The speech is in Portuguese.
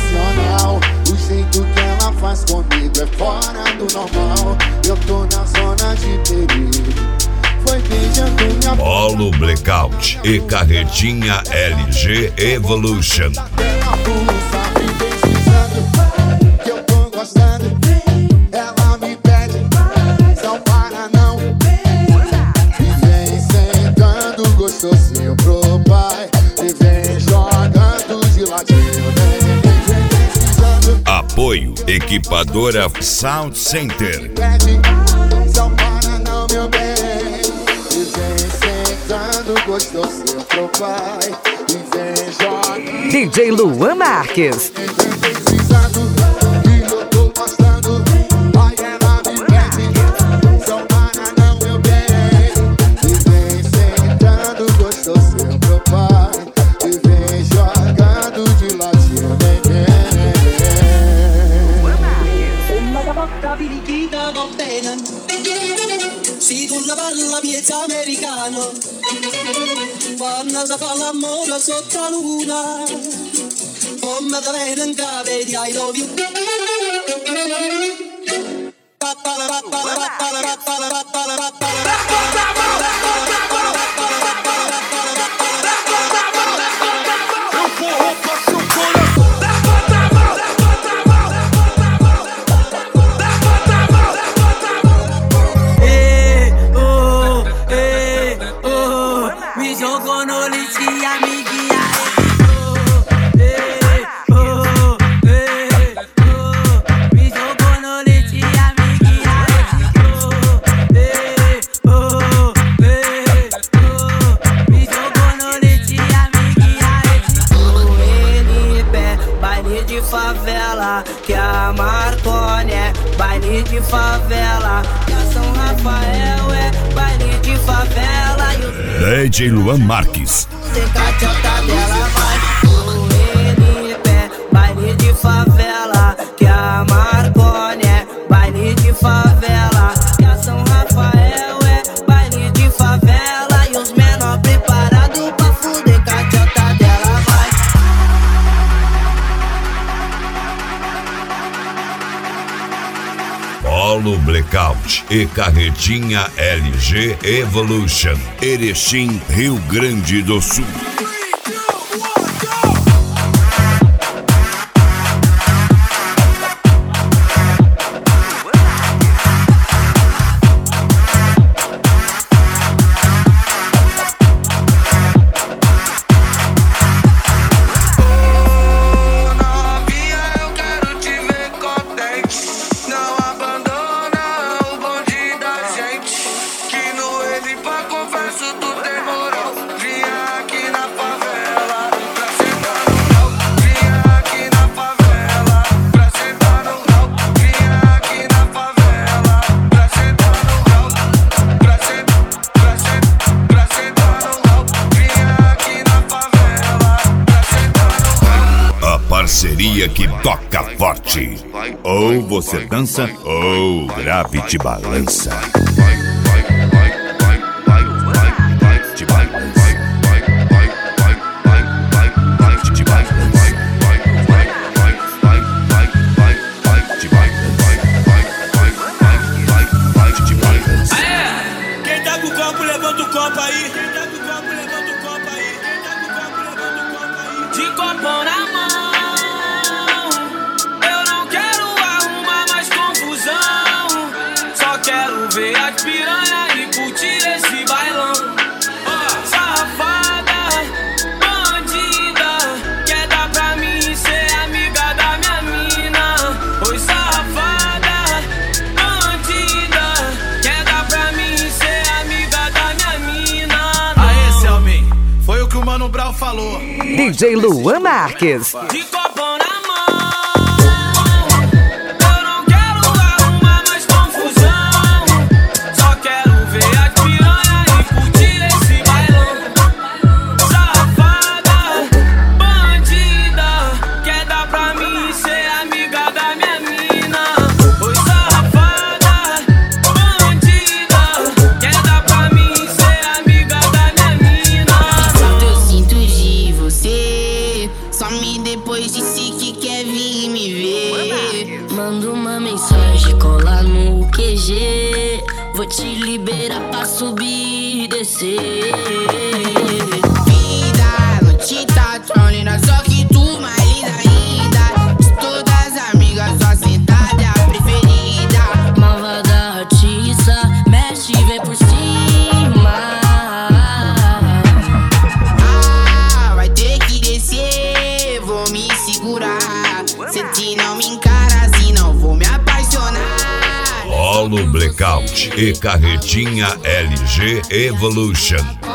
sensacional. O jeito que ela faz comigo é fora do normal. Eu tô na zona de perigo. Foi beijando minha Polo Blackout e carretinha LG Evolution. Ela pulsa, me precisando, que eu tô gostando. Ela me pede, não para não. E vem sentando gostosinho pro pai. E vem jogando de ladinho, vem precisando. Apoio Equipadora Sound Center. Pede, não para não, meu bem. E vem sentando gostosinho pro pai. E vem jogando. DJ Luan Marques. Precisando, e eu tô gostando. Ai, ela me pede, não para não, meu bem. E vem sentando gostosinho pro pai. E vem jogando de ladinho, vem, Una bocca pirichita va bene. Si tu la parla piezza americano. Quando si fa l'amore sotto la luna, come te vede in cave di I love you. Mi giocano le sia amiglia. Mi giocano le sia amiglia. Mi giocano le sia amiglia. Baile de favela, que a Marconi é baile de favela, que a São Rafael é baile de favela. DJ Luan Marques. Baile de favela, que a Marconi é baile de favela, que a São Rafael é baile de favela. E os menor preparados pra fuder, que a tchota dela vai. Polo Blackout e carretinha LG Evolution. Erechim, Rio Grande do Sul. Parceria que toca forte. Ou você dança, ou grave te balança. Quem tá com o copo, levanta o copo aí. Quem tá com o copo, levanta o copo aí. Quem tá com o copo, levanta o copo aí. De copão na mão. Ver as piranha e curtir esse bailão. Safada, bandida, quer dar pra mim ser amiga da minha mina. Oi, safada, bandida, quer dar pra mim ser amiga da minha mina. Aê, Selmin, foi o que o Mano Brown falou. DJ Luan Marques. De copão na mão. Some me depois disse que subir e descer. Vida, não te tá trolling, só que tu mais linda ainda. De todas as amigas, só sentada é a preferida. Malvada artista, mexe e vem por cima. Ah, vai ter que descer, vou me segurar. Se te não me encara assim, não vou me apaixonar. Polo Blackout e Carretinha LG Evolution.